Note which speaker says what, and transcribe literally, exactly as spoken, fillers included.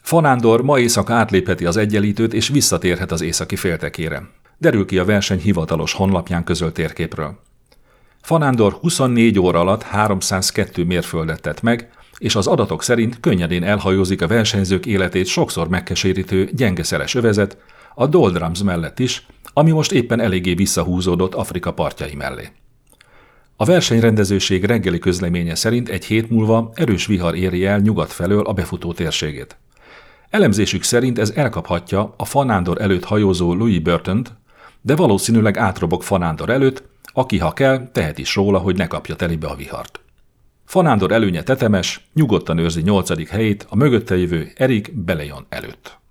Speaker 1: Fanándor ma éjszaka átlépheti az egyenlítőt és visszatérhet az északi féltekére. Derül ki a verseny hivatalos honlapján közölt térképről. Fanándor huszonnégy óra alatt háromszázkettő mérföldet tett meg, és az adatok szerint könnyedén elhajózik a versenyzők életét sokszor megkeserítő gyengeszeles övezet, a Doldrums mellett is, ami most éppen eléggé visszahúzódott Afrika partjai mellé. A versenyrendezőség reggeli közleménye szerint egy hét múlva erős vihar éri el nyugat felől a befutó térségét. Elemzésük szerint ez elkaphatja a Fanándor előtt hajózó Louis Burtont, de valószínűleg átrobog Fanándor előtt, aki ha kell, tehet is róla, hogy ne kapja telibe a vihart. Fanándor előnye tetemes, nyugodtan őrzi nyolcadik helyét a mögötte jövő Eric Belejon előtt.